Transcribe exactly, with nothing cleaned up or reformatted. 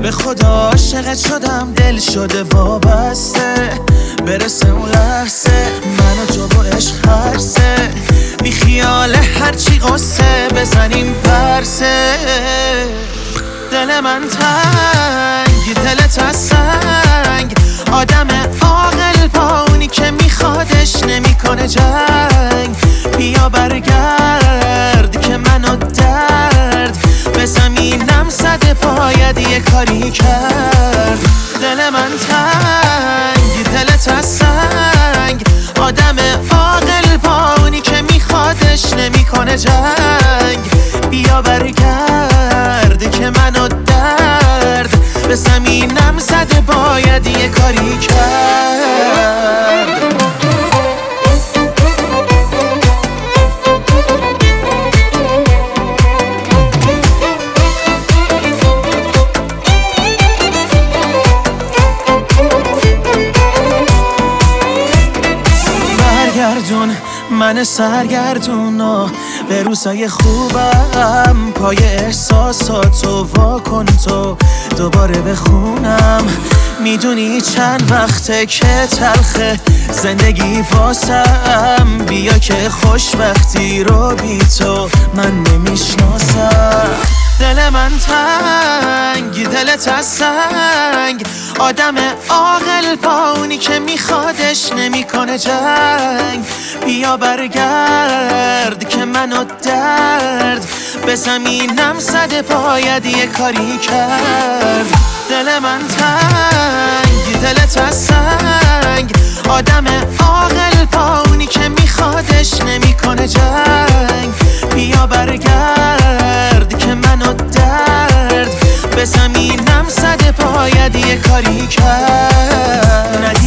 به خدا عاشقت شدم، دل شده وابسته، برسه اون لحظه من و تو با عشق هرسه، بی خیال هرچی قصه بزنیم پرسه. دل من تنگ، دلت از سنگ، آدم عاقل با اونی که میخوادش نمیکنه جنگ. بیا برگرد که منو درد به زمینم زده، باید یه کاری کرد. دل من تنگ، دلت از سنگ، آدم عاقل با اونی که میخوادش نمیکنه جنگ. بیا برگرد که منو درد به زمینم زده، باید یه کاری کرد. برگردون من سرگردون و به روزای خوبم، پای احساساتو واکن تو دوباره بخونم. میدونی چند وقته که تلخه زندگی واسم، بیا که خوشبختی رو بی تو من نمیشناسم. دل من تنگ، دلت از سنگ، آدم عاقل با اونی که میخوادش نمیکنه جنگ. بیا برگرد که منو درد به زمینم زده، باید یه کاری کرد. دل من تنگ، دلت از سنگ، آدم عاقل با اونی که میخوادش نمیکنه جنگ. بیا برگرد که منو درد به زمینم زده، باید یه کاری کرد.